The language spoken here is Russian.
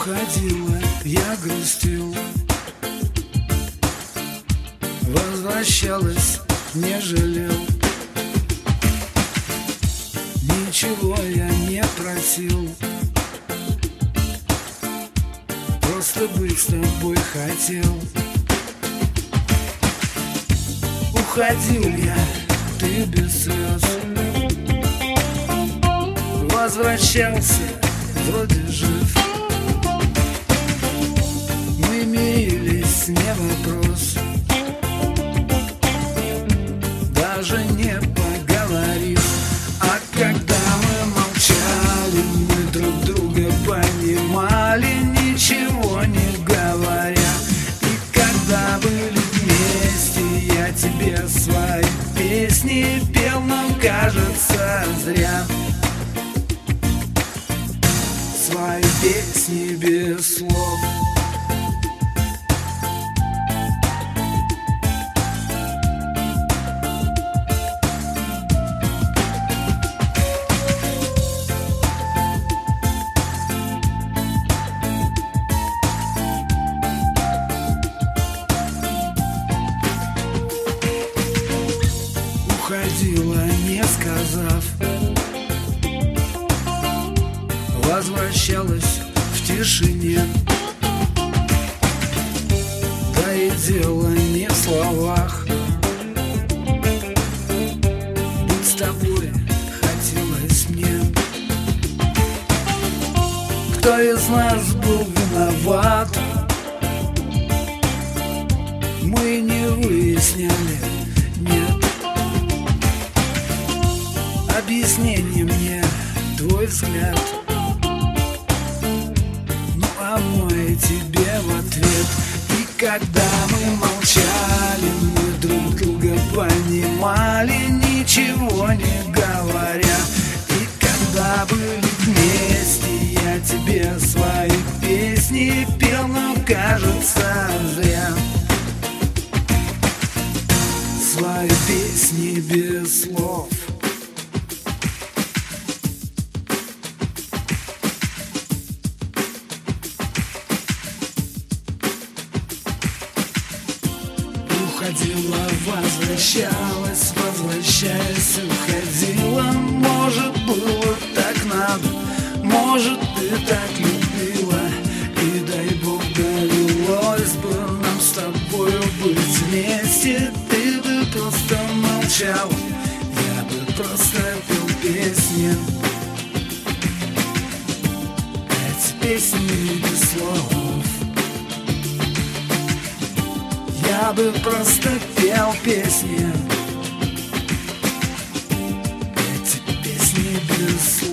Уходила, я грустил, возвращалась, не жалел. Ничего я не просил, просто быть с тобой хотел. Уходил я, ты без слез, возвращался, вроде жив. Мы мирились, не вопрос, даже не поговорив. А когда мы молчали, мы друг друга понимали, ничего не говоря. И когда были вместе, я тебе свои песни пел, но кажется зря. Свои песни без слов. Уходила, не сказав, возвращалась в тишине. Да и дело не в словах, быть с тобой хотелось мне. Кто из нас был виноват, мы не выясняли, нет. Объяснение мне твой взгляд, ну а мой тебе в ответ. И когда мы молчали, мы друг друга понимали, ничего не говоря. И когда были вместе, я тебе свои песни пел, но кажется зря. Свои песни без слов. Уходила, возвращалась, возвращаясь, уходила. Может, было так надо, может, ты так любила. И дай Бог, довелось бы нам с тобою быть вместе. Ты бы просто молчал, я бы просто пел песни. Эти песни без слов. Я бы просто пел песни, эти песни без слов.